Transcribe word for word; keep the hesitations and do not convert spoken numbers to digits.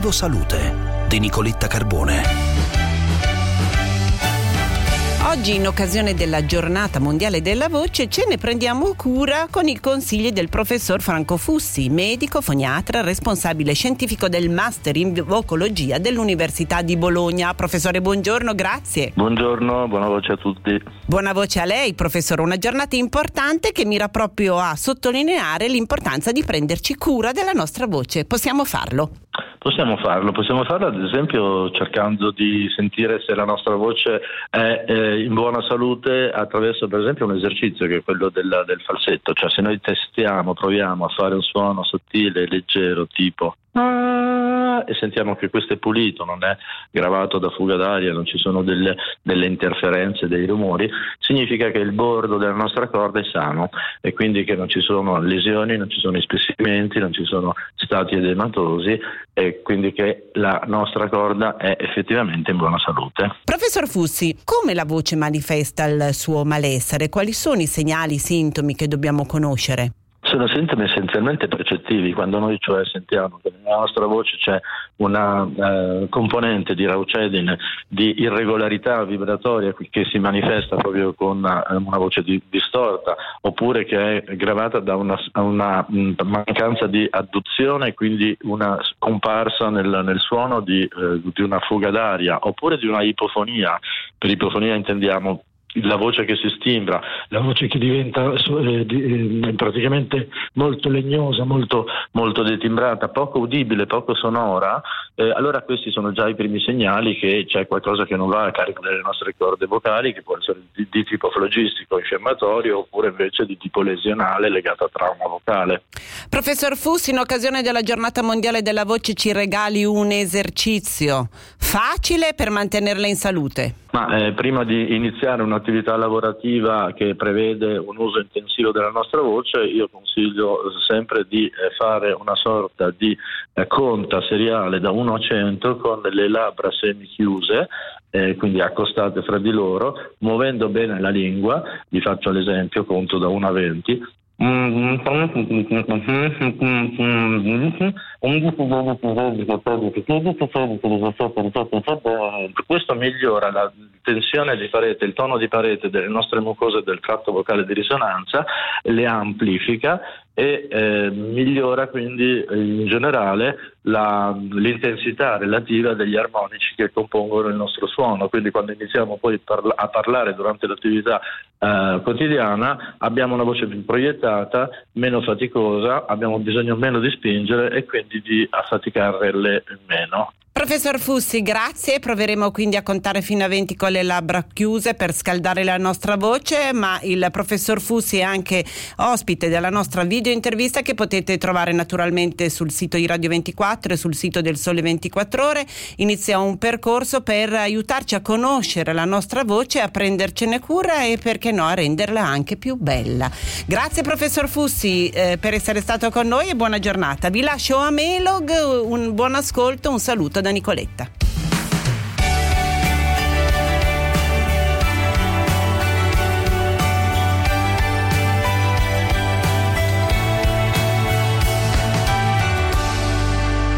Vivo Salute di Nicoletta Carbone. Oggi, in occasione della Giornata Mondiale della Voce, ce ne prendiamo cura con i consigli del professor Franco Fussi, medico, foniatra, responsabile scientifico del Master in Vocologia dell'Università di Bologna. Professore, buongiorno, grazie. Buongiorno, buona voce a tutti. Buona voce a lei, professore. Una giornata importante che mira proprio a sottolineare l'importanza di prenderci cura della nostra voce. Possiamo farlo? Possiamo farlo, possiamo farlo ad esempio cercando di sentire se la nostra voce è eh, in buona salute attraverso per esempio un esercizio che è quello del, del falsetto, cioè se noi testiamo, proviamo a fare un suono sottile, leggero, tipo e sentiamo che questo è pulito, non è gravato da fuga d'aria, non ci sono delle, delle interferenze, dei rumori, significa che il bordo della nostra corda è sano e quindi che non ci sono lesioni, non ci sono ispessimenti, non ci sono stati edematosi e quindi che la nostra corda è effettivamente in buona salute. Professor Fussi, come la voce manifesta il suo malessere? Quali sono i segnali, i sintomi che dobbiamo conoscere? Sono sintomi essenzialmente percettivi, quando noi cioè sentiamo che nella nostra voce c'è una eh, componente di raucedine, di irregolarità vibratoria che si manifesta proprio con una, una voce di, distorta, oppure che è gravata da una, una mh, mancanza di adduzione e quindi una scomparsa nel, nel suono di, eh, di una fuga d'aria, oppure di una ipofonia. Per ipofonia intendiamo la voce che si stimbra, la voce che diventa eh, eh, praticamente molto legnosa, molto, molto detimbrata, poco udibile, poco sonora, eh, allora questi sono già i primi segnali che c'è qualcosa che non va a carico delle nostre corde vocali, che può essere di, di tipo flogistico, infiammatorio, oppure invece di tipo lesionale legato a trauma vocale. Professor Fussi, in occasione della Giornata Mondiale della Voce ci regali un esercizio facile per mantenerla in salute. Ma eh, prima di iniziare un'attività lavorativa che prevede un uso intensivo della nostra voce, io consiglio sempre di eh, fare una sorta di eh, conta seriale da uno a cento con le labbra semichiuse, eh, quindi accostate fra di loro, muovendo bene la lingua. Vi faccio l'esempio, conto da uno a venti. Questo migliora la tensione di parete, il tono di parete delle nostre mucose del tratto vocale di risonanza, le amplifica e eh, migliora quindi in generale la, l'intensità relativa degli armonici che compongono il nostro suono. Quindi quando iniziamo poi parla- a parlare durante l'attività eh, quotidiana abbiamo una voce più proiettata, meno faticosa, abbiamo bisogno meno di spingere e quindi di affaticarle meno. Professor Fussi, grazie. Proveremo quindi a contare fino a venti con le labbra chiuse per scaldare la nostra voce, ma il professor Fussi è anche ospite della nostra video intervista che potete trovare naturalmente sul sito di Radio ventiquattro e sul sito del Sole ventiquattro Ore. Inizia un percorso per aiutarci a conoscere la nostra voce, a prendercene cura e perché no a renderla anche più bella. Grazie professor Fussi eh, per essere stato con noi e buona giornata. Vi lascio a Melog, un buon ascolto, un saluto da Nicoletta.